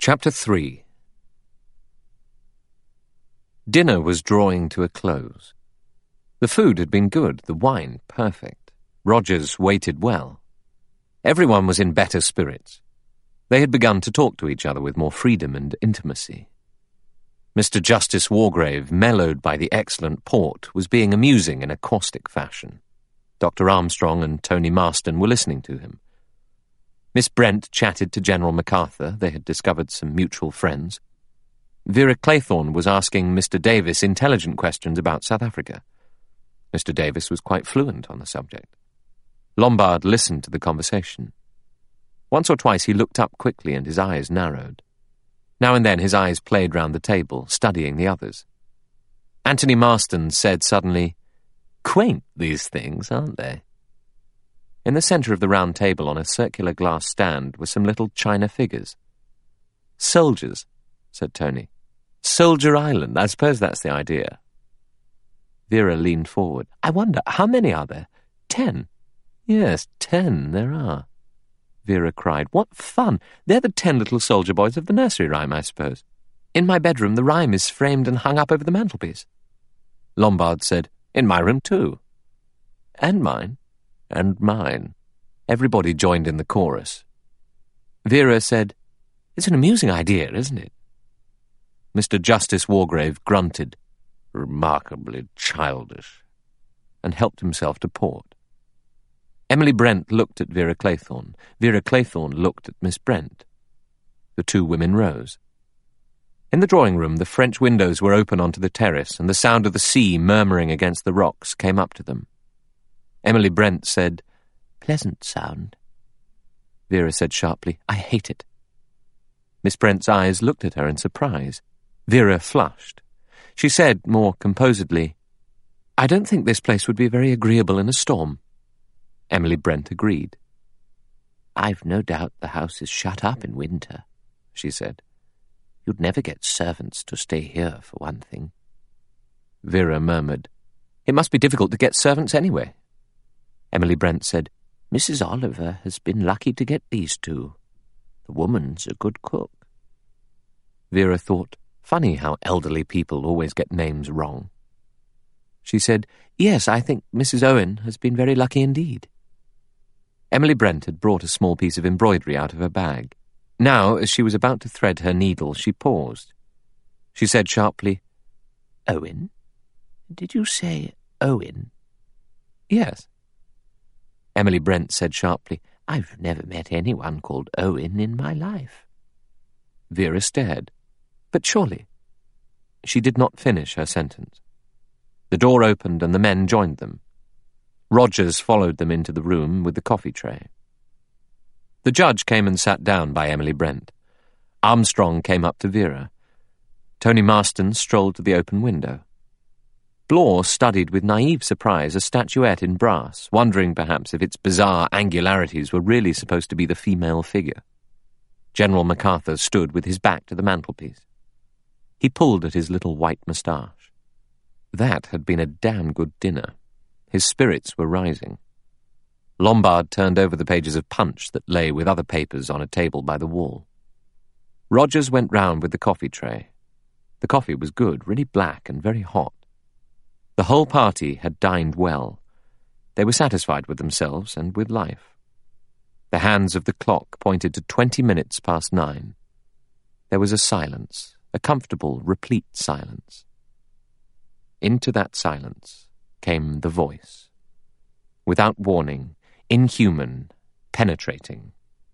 Chapter 3. Dinner was drawing to a close. The food had been good, the wine perfect. Rogers waited well. Everyone was in better spirits. They had begun to talk to each other with more freedom and intimacy. Mr. Justice Wargrave, mellowed by the excellent port, was being amusing in a caustic fashion. Dr. Armstrong and Tony Marston were listening to him. Miss Brent chatted to General MacArthur. They had discovered some mutual friends. Vera Claythorne was asking Mr. Davis intelligent questions about South Africa. Mr. Davis was quite fluent on the subject. Lombard listened to the conversation. Once or twice he looked up quickly and his eyes narrowed. Now and then his eyes played round the table, studying the others. Anthony Marston said suddenly, "Quaint, these things, aren't they?" In the centre of the round table on a circular glass stand were some little china figures. "Soldiers," said Tony. "Soldier Island, I suppose that's the idea." Vera leaned forward. "I wonder, how many are there? 10? "Yes, 10 there are." Vera cried. "What fun! They're the 10 little soldier boys of the nursery rhyme, I suppose. In my bedroom the rhyme is framed and hung up over the mantelpiece." Lombard said, "In my room too." "And mine." "And mine." Everybody joined in the chorus. Vera said, "It's an amusing idea, isn't it?" Mr. Justice Wargrave grunted, "Remarkably childish," and helped himself to port. Emily Brent looked at Vera Claythorne. Vera Claythorne looked at Miss Brent. The two women rose. In the drawing-room, the French windows were open onto the terrace, and the sound of the sea murmuring against the rocks came up to them. Emily Brent said, "Pleasant sound." Vera said sharply, "I hate it." Miss Brent's eyes looked at her in surprise. Vera flushed. She said, more composedly, "I don't think this place would be very agreeable in a storm." Emily Brent agreed. "I've no doubt the house is shut up in winter," she said. "You'd never get servants to stay here, for one thing." Vera murmured, "It must be difficult to get servants anyway." Emily Brent said, "Mrs. Oliver has been lucky to get these two. The woman's a good cook." Vera thought, funny how elderly people always get names wrong. She said, "Yes, I think Mrs. Owen has been very lucky indeed." Emily Brent had brought a small piece of embroidery out of her bag. Now, as she was about to thread her needle, she paused. She said sharply, "Owen? Did you say Owen?" "Yes." Emily Brent said sharply, "I've never met anyone called Owen in my life." Vera stared. "But surely—" She did not finish her sentence. The door opened and the men joined them. Rogers followed them into the room with the coffee tray. The judge came and sat down by Emily Brent. Armstrong came up to Vera. Tony Marston strolled to the open window. Blore studied with naive surprise a statuette in brass, wondering perhaps if its bizarre angularities were really supposed to be the female figure. General MacArthur stood with his back to the mantelpiece. He pulled at his little white moustache. That had been a damn good dinner. His spirits were rising. Lombard turned over the pages of Punch that lay with other papers on a table by the wall. Rogers went round with the coffee tray. The coffee was good, really black and very hot. The whole party had dined well. They were satisfied with themselves and with life. The hands of the clock pointed to 20 minutes past 9. There was a silence, a comfortable, replete silence. Into that silence came the voice. Without warning, inhuman, penetrating.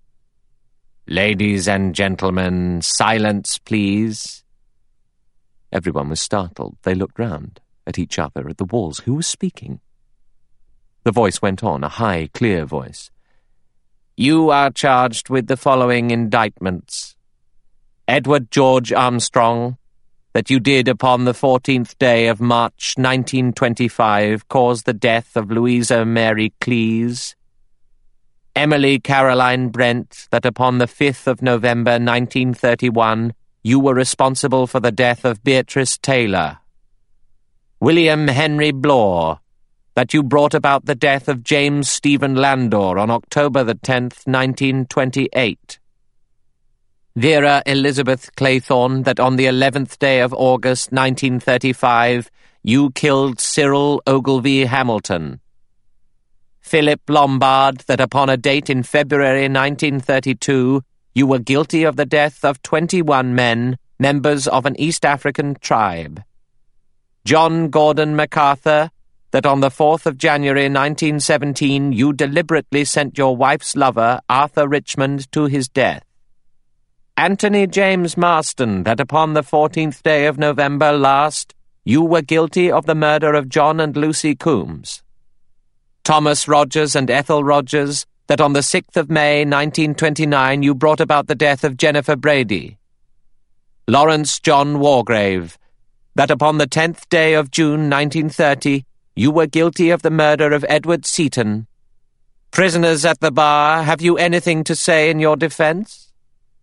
"Ladies and gentlemen, silence, please." Everyone was startled. They looked round, at each other, at the walls. Who was speaking? The voice went on, a high, clear voice. "You are charged with the following indictments. Edward George Armstrong, that you did upon the 14th day of March 1925 cause the death of Louisa Mary Cleese. Emily Caroline Brent, that upon the 5th of November 1931 you were responsible for the death of Beatrice Taylor. William Henry Blore, that you brought about the death of James Stephen Landor on October the 10th, 1928. Vera Elizabeth Claythorne, that on the 11th day of August 1935 you killed Cyril Ogilvy Hamilton. Philip Lombard, that upon a date in February 1932 you were guilty of the death of 21 men, members of an East African tribe. John Gordon MacArthur, that on the 4th of January 1917 you deliberately sent your wife's lover, Arthur Richmond, to his death. Anthony James Marston, that upon the 14th day of November last you were guilty of the murder of John and Lucy Coombs. Thomas Rogers and Ethel Rogers, that on the 6th of May 1929 you brought about the death of Jennifer Brady. Lawrence John Wargrave, that upon the 10th day of June 1930 you were guilty of the murder of Edward Seaton. Prisoners at the bar, have you anything to say in your defence?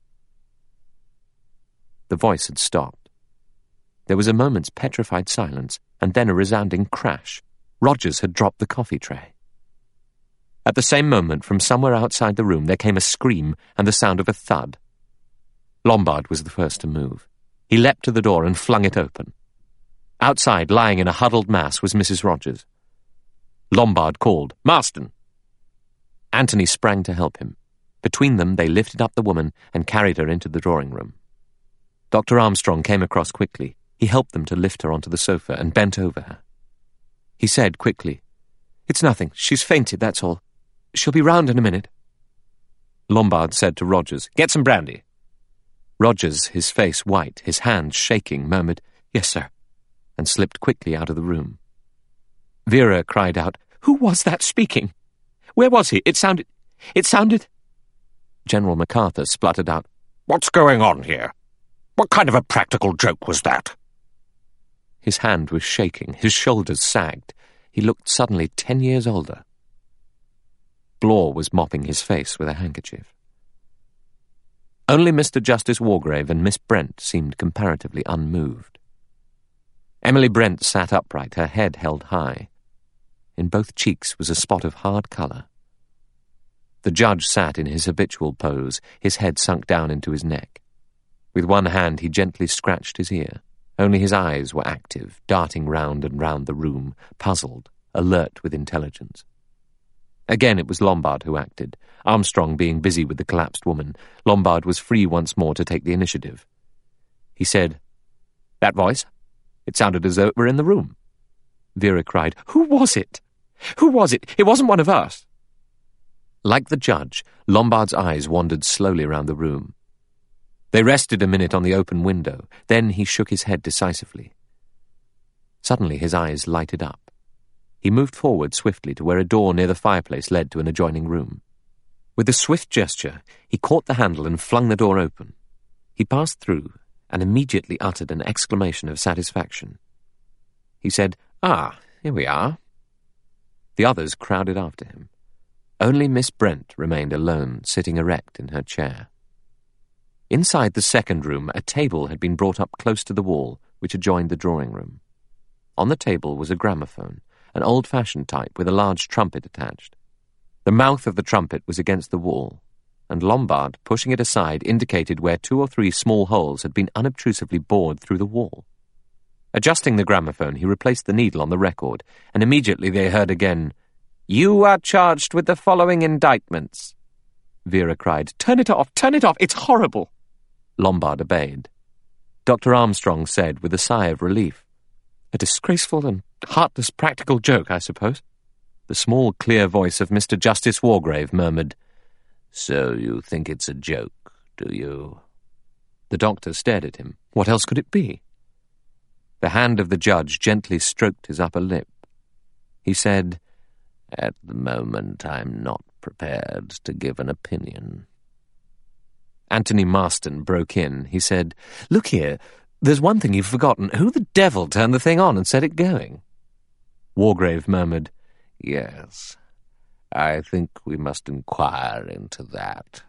The voice had stopped. There was a moment's petrified silence, and then a resounding crash. Rogers had dropped the coffee tray. At the same moment, from somewhere outside the room, there came a scream and the sound of a thud. Lombard was the first to move. He leapt to the door and flung it open. Outside, lying in a huddled mass, was Mrs. Rogers. Lombard called, "Marston!" Anthony sprang to help him. Between them, they lifted up the woman and carried her into the drawing-room. Dr. Armstrong came across quickly. He helped them to lift her onto the sofa and bent over her. He said quickly, "It's nothing. She's fainted, that's all. She'll be round in a minute." Lombard said to Rogers, "Get some brandy." Rogers, his face white, his hands shaking, murmured, "Yes, sir," and slipped quickly out of the room. Vera cried out, "Who was that speaking? Where was he? It sounded... General MacArthur spluttered out, "What's going on here? What kind of a practical joke was that?" His hand was shaking, his shoulders sagged. He looked suddenly 10 years older. Blore was mopping his face with a handkerchief. Only Mr. Justice Wargrave and Miss Brent seemed comparatively unmoved. Emily Brent sat upright, her head held high. In both cheeks was a spot of hard colour. The judge sat in his habitual pose, his head sunk down into his neck. With one hand he gently scratched his ear. Only his eyes were active, darting round and round the room, puzzled, alert with intelligence. Again it was Lombard who acted. Armstrong being busy with the collapsed woman, Lombard was free once more to take the initiative. He said, "That voice? It sounded as though it were in the room." Vera cried, "Who was it? Who was it? It wasn't one of us." Like the judge, Lombard's eyes wandered slowly round the room. They rested a minute on the open window. Then he shook his head decisively. Suddenly his eyes lighted up. He moved forward swiftly to where a door near the fireplace led to an adjoining room. With a swift gesture, he caught the handle and flung the door open. He passed through and immediately uttered an exclamation of satisfaction. He said, "Ah, here we are." The others crowded after him. Only Miss Brent remained alone, sitting erect in her chair. Inside the second room, a table had been brought up close to the wall, which adjoined the drawing-room. On the table was a gramophone, an old-fashioned type with a large trumpet attached. The mouth of the trumpet was against the wall, and Lombard, pushing it aside, indicated where 2 or 3 small holes had been unobtrusively bored through the wall. Adjusting the gramophone, he replaced the needle on the record, and immediately they heard again, "You are charged with the following indictments." Vera cried, "Turn it off! Turn it off! It's horrible!" Lombard obeyed. Dr. Armstrong said with a sigh of relief, "A disgraceful and heartless practical joke, I suppose." The small, clear voice of Mr. Justice Wargrave murmured, "So you think it's a joke, do you?" The doctor stared at him. What else could it be? The hand of the judge gently stroked his upper lip. He said, "At the moment I'm not prepared to give an opinion." Anthony Marston broke in. He said, "Look here, there's one thing you've forgotten. Who the devil turned the thing on and set it going?" Wargrave murmured, "Yes, I think we must inquire into that."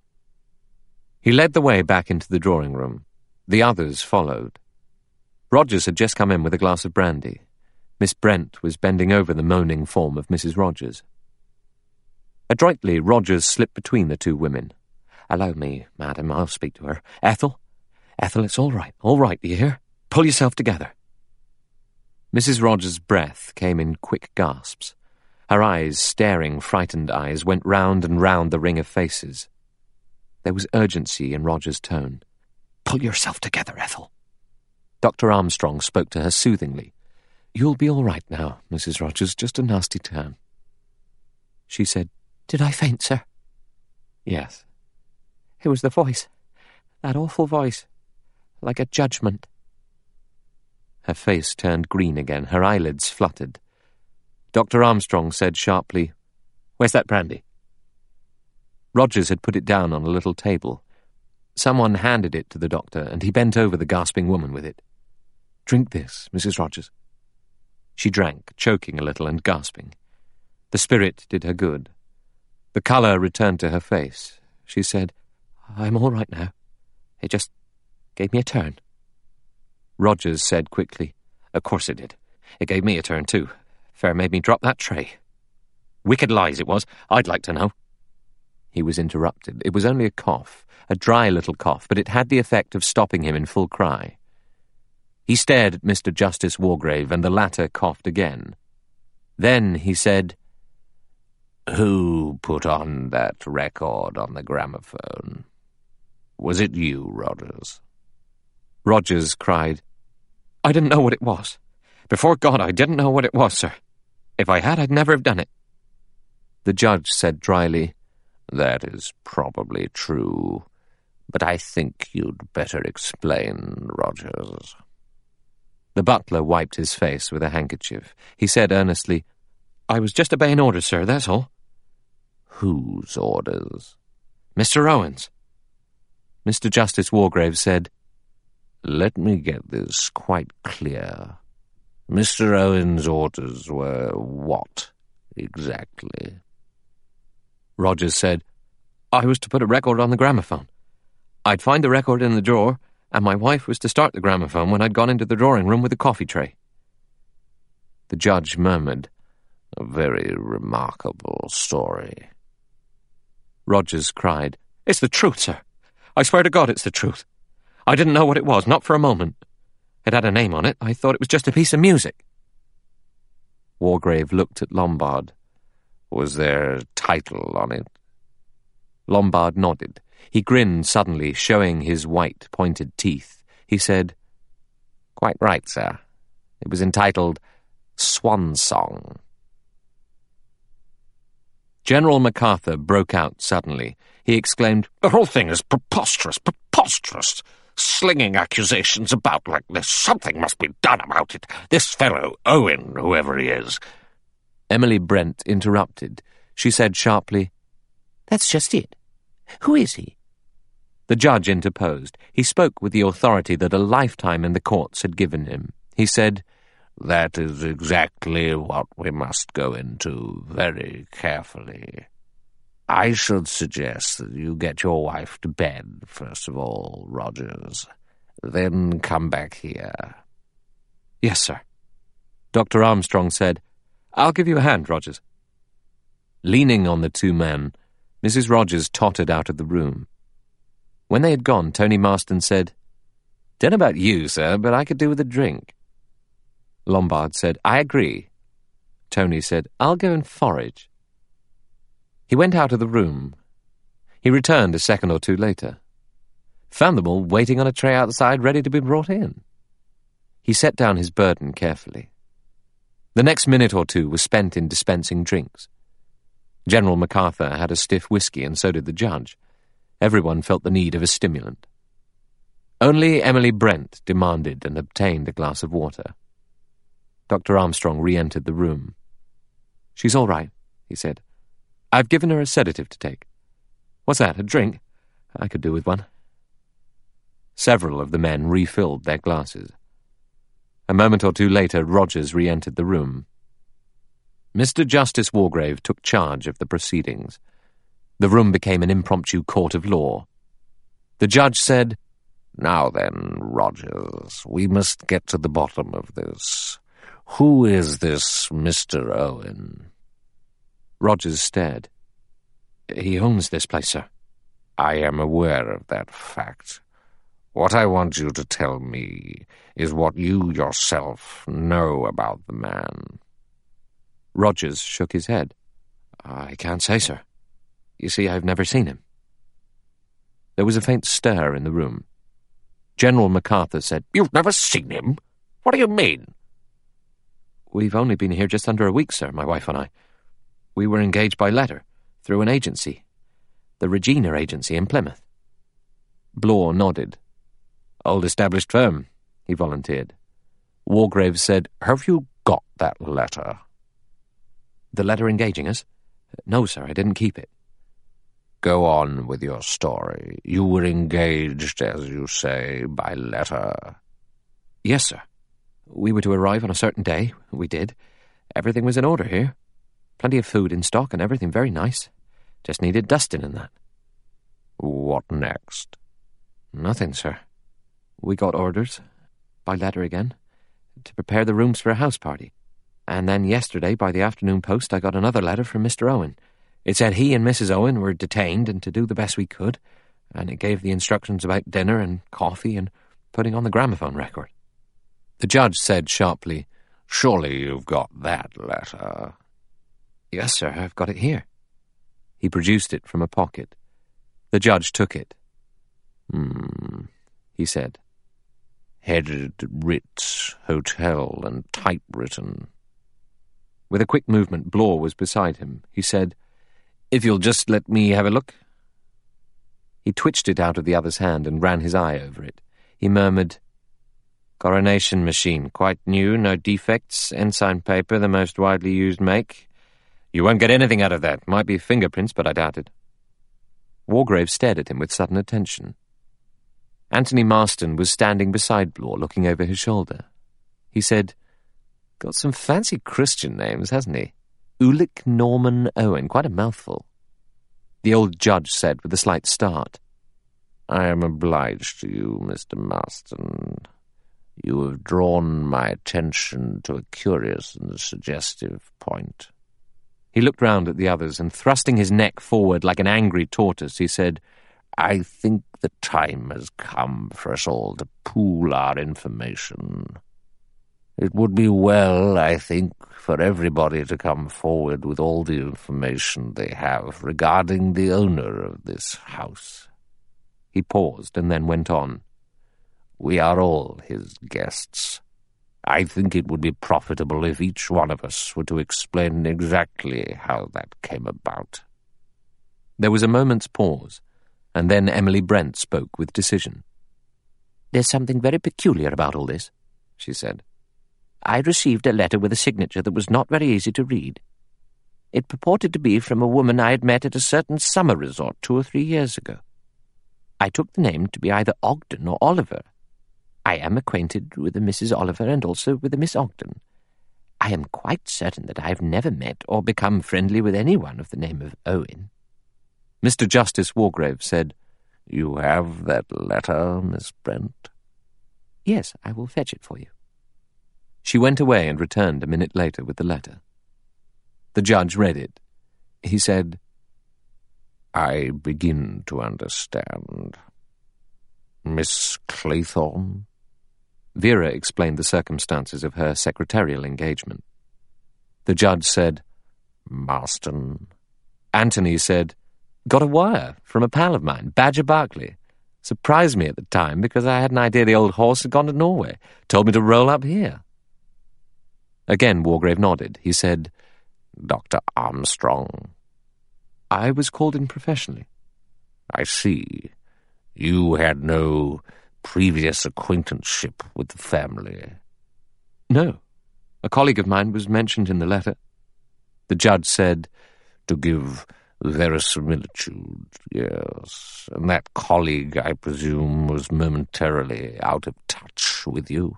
He led the way back into the drawing-room. The others followed. Rogers had just come in with a glass of brandy. Miss Brent was bending over the moaning form of Mrs. Rogers. Adroitly, Rogers slipped between the two women. Allow me, madam, I'll speak to her. Ethel? Ethel, it's all right, do you hear? Pull yourself together. Mrs. Rogers' breath came in quick gasps. Her eyes, staring, frightened eyes, went round and round the ring of faces. There was urgency in Rogers' tone. Pull yourself together, Ethel. Dr. Armstrong spoke to her soothingly. You'll be all right now, Mrs. Rogers, just a nasty turn. She said, Did I faint, sir? Yes. It was the voice, that awful voice, like a judgment. Her face turned green again, her eyelids fluttered. Dr. Armstrong said sharply, Where's that brandy? Rogers had put it down on a little table. Someone handed it to the doctor, and he bent over the gasping woman with it. Drink this, Mrs. Rogers. She drank, choking a little and gasping. The spirit did her good. The colour returned to her face. She said, I'm all right now. It just gave me a turn. Rogers said quickly, Of course it did. It gave me a turn too. Fair made me drop that tray. Wicked lies it was. I'd like to know. He was interrupted. It was only a cough, a dry little cough, but it had the effect of stopping him in full cry. He stared at Mr. Justice Wargrave, and the latter coughed again. Then he said, Who put on that record on the gramophone? Was it you, Rogers? Rogers cried, I didn't know what it was. Before God, I didn't know what it was, sir. If I had, I'd never have done it. The judge said dryly, That is probably true, but I think you'd better explain, Rogers. The butler wiped his face with a handkerchief. He said earnestly, I was just obeying orders, sir, that's all. Whose orders? Mr. Owen's. Mr. Justice Wargrave said, Let me get this quite clear. Mr. Owen's orders were what, exactly? Rogers said, I was to put a record on the gramophone. I'd find the record in the drawer, and my wife was to start the gramophone when I'd gone into the drawing room with the coffee tray. The judge murmured, A very remarkable story. Rogers cried, It's the truth, sir. I swear to God it's the truth. I didn't know what it was, not for a moment. It had a name on it. I thought it was just a piece of music. Wargrave looked at Lombard. Was there a title on it? Lombard nodded. He grinned suddenly, showing his white, pointed teeth. He said, Quite right, sir. It was entitled Swan Song. General MacArthur broke out suddenly. He exclaimed, The whole thing is preposterous, preposterous. Slinging accusations about like this. Something must be done about it. This fellow, Owen, whoever he is. Emily Brent interrupted. She said sharply, That's just it. Who is he? The judge interposed. He spoke with the authority that a lifetime in the courts had given him. He said, That is exactly what we must go into very carefully. I should suggest that you get your wife to bed, first of all, Rogers. Then come back here. Yes, sir. Dr. Armstrong said, I'll give you a hand, Rogers. Leaning on the two men, Mrs. Rogers tottered out of the room. When they had gone, Tony Marston said, Don't know about you, sir, but I could do with a drink. Lombard said, I agree. Tony said, I'll go and forage. He went out of the room. He returned a second or two later. Found them all waiting on a tray outside, ready to be brought in. He set down his burden carefully. The next minute or two was spent in dispensing drinks. General MacArthur had a stiff whiskey, and so did the judge. Everyone felt the need of a stimulant. Only Emily Brent demanded and obtained a glass of water. Dr. Armstrong re-entered the room. She's all right, he said. I've given her a sedative to take. What's that, a drink? I could do with one. Several of the men refilled their glasses. A moment or two later, Rogers re-entered the room. Mr. Justice Wargrave took charge of the proceedings. The room became an impromptu court of law. The judge said, Now then, Rogers, we must get to the bottom of this. Who is this Mr. Owen? Rogers stared. He owns this place, sir. I am aware of that fact. What I want you to tell me is what you yourself know about the man." Rogers shook his head. "I can't say, sir. You see, I've never seen him." There was a faint stir in the room. General MacArthur said, "You've never seen him? What do you mean?" "We've only been here just under a week, sir, my wife and I. We were engaged by letter, through an agency, the Regina Agency in Plymouth." Blore nodded. "Old established firm," he volunteered. Wargrave said, "Have you got that letter?" "The letter engaging us? No, sir, I didn't keep it." "Go on with your story. You were engaged, as you say, by letter." "Yes, sir. We were to arrive on a certain day. We did. Everything was in order here. Plenty of food in stock and everything very nice. Just needed dusting and that." "What next?" "Nothing, sir. We got orders, by letter again, to prepare the rooms for a house party. And then yesterday, by the afternoon post, I got another letter from Mr. Owen. It said he and Mrs. Owen were detained and to do the best we could, and it gave the instructions about dinner and coffee and putting on the gramophone record." The judge said sharply, "Surely you've got that letter?" "Yes, sir, I've got it here." He produced it from a pocket. The judge took it. He said. "Headed Ritz Hotel and typewritten." With a quick movement, Blore was beside him. He said, "If you'll just let me have a look." He twitched it out of the other's hand and ran his eye over it. He murmured, "Coronation machine, quite new, no defects, ensign paper, the most widely used make. You won't get anything out of that. Might be fingerprints, but I doubt it." Wargrave stared at him with sudden attention. Anthony Marston was standing beside Blore, looking over his shoulder. He said, "Got some fancy Christian names, hasn't he? Ulick Norman Owen, quite a mouthful." The old judge said with a slight start, "I am obliged to you, Mr. Marston. You have drawn my attention to a curious and suggestive point." He looked round at the others, and thrusting his neck forward like an angry tortoise, he said, "I think the time has come for us all to pool our information. It would be well, I think, for everybody to come forward with all the information they have regarding the owner of this house." He paused and then went on. "We are all his guests. I think it would be profitable if each one of us were to explain exactly how that came about." There was a moment's pause, and then Emily Brent spoke with decision. "There's something very peculiar about all this," she said. "I received a letter with a signature that was not very easy to read. It purported to be from a woman I had met at a certain summer resort 2 or 3 years ago. I took the name to be either Ogden or Oliver. I am acquainted with a Mrs. Oliver and also with a Miss Ogden. I am quite certain that I have never met or become friendly with anyone of the name of Owen." Mr. Justice Wargrave said, "You have that letter, Miss Brent?" "Yes, I will fetch it for you." She went away and returned a minute later with the letter. The judge read it. He said, "I begin to understand. Miss Claythorne?" Vera explained the circumstances of her secretarial engagement. The judge said, "Marston?" Anthony said, "Got a wire from a pal of mine, Badger Barkley. Surprised me at the time because I had an idea the old horse had gone to Norway. Told me to roll up here." Again Wargrave nodded. He said, "Dr. Armstrong?" "I was called in professionally." "I see. You had no previous acquaintanceship with the family?" "No. A colleague of mine was mentioned in the letter." The judge said, "To give verisimilitude, yes. And that colleague, I presume, was momentarily out of touch with you?"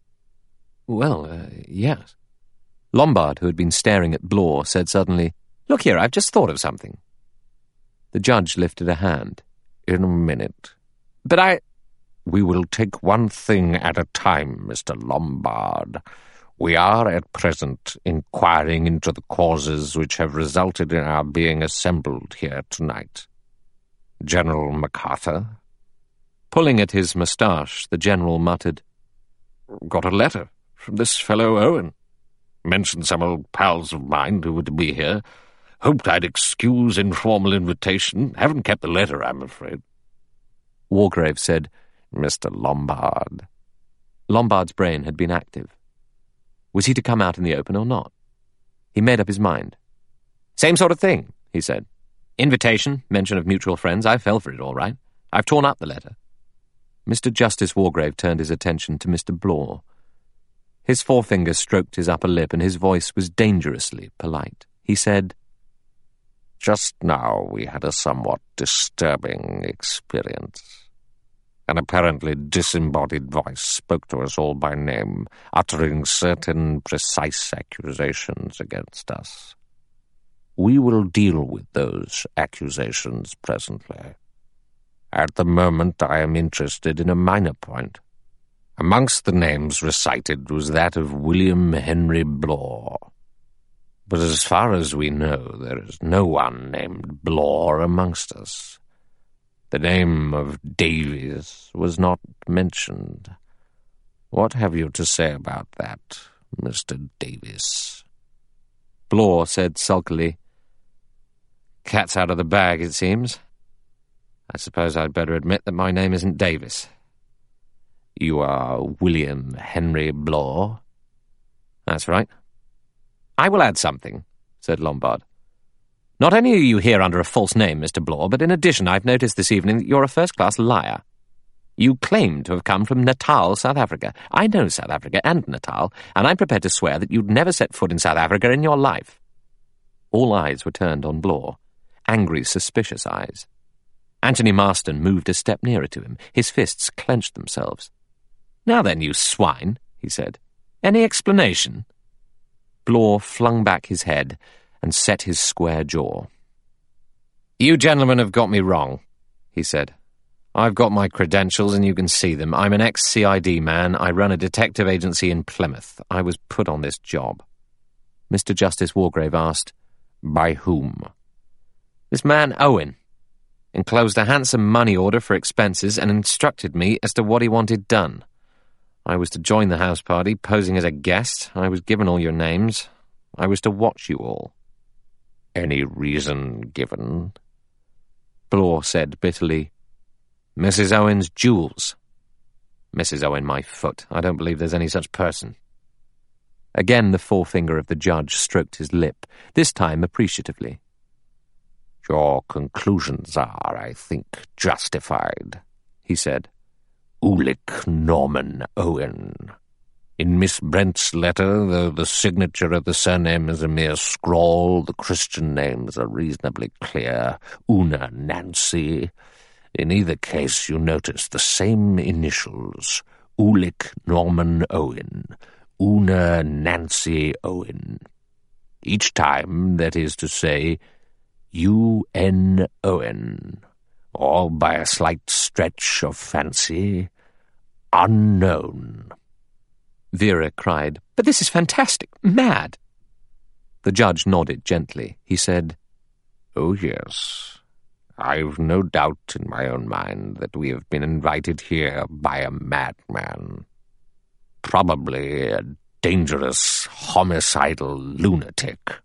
"Well, yes." Lombard, who had been staring at Blore, said suddenly, "Look here, I've just thought of something." The judge lifted a hand. "In a minute." "But We will take one thing at a time, Mr. Lombard. We are at present inquiring into the causes which have resulted in our being assembled here tonight. General MacArthur. Pulling at his moustache, the general muttered, Got a letter from this fellow Owen. Mentioned some old pals of mine who were to be here. Hoped I'd excuse informal invitation. Haven't kept the letter, I'm afraid. Wargrave said, Mr. Lombard. Lombard's brain had been active. Was he to come out in the open or not? He made up his mind. Same sort of thing, he said. Invitation, mention of mutual friends. I fell for it all right. I've torn up the letter. Mr. Justice Wargrave turned his attention to Mr. Blore. His forefinger stroked his upper lip, and his voice was dangerously polite. He said, Just now we had a somewhat disturbing experience. An apparently disembodied voice spoke to us all by name, uttering certain precise accusations against us. We will deal with those accusations presently. At the moment I am interested in a minor point. Amongst the names recited was that of William Henry Blore. But as far as we know, there is no one named Blore amongst us. The name of Davies was not mentioned. What have you to say about that, Mr. Davies? Blore said sulkily, Cat's out of the bag, it seems. I suppose I'd better admit that my name isn't Davis. You are William Henry Blore? That's right. I will add something, said Lombard. Not only are you here under a false name, Mr. Blore, but in addition I've noticed this evening that you're a first-class liar. You claim to have come from Natal, South Africa. I know South Africa and Natal, and I'm prepared to swear that you'd never set foot in South Africa in your life. All eyes were turned on Blore, angry, suspicious eyes. Anthony Marston moved a step nearer to him. His fists clenched themselves. Now then, you swine, he said. Any explanation? Blore flung back his head and set his square jaw. You gentlemen have got me wrong, he said. I've got my credentials and you can see them. I'm an ex-CID man. I run a detective agency in Plymouth. I was put on this job. Mr. Justice Wargrave asked, By whom? This man, Owen, enclosed a handsome money order for expenses and instructed me as to what he wanted done. I was to join the house party, posing as a guest. I was given all your names. I was to watch you all. Any reason given? Blore said bitterly, Mrs. Owen's jewels. Mrs. Owen, my foot. I don't believe there's any such person. Again the forefinger of the judge stroked his lip, this time appreciatively. Your conclusions are, I think, justified, he said. Ulick Norman Owen. In Miss Brent's letter, though the signature of the surname is a mere scrawl, the Christian names are reasonably clear. Una Nancy. In either case, you notice the same initials. Ulick Norman Owen. Una Nancy Owen. Each time, that is to say, U.N. Owen, or by a slight stretch of fancy, unknown. Vera cried, But this is fantastic, mad. The judge nodded gently. He said, Oh, yes. I've no doubt in my own mind that we have been invited here by a madman. Probably a dangerous, homicidal lunatic.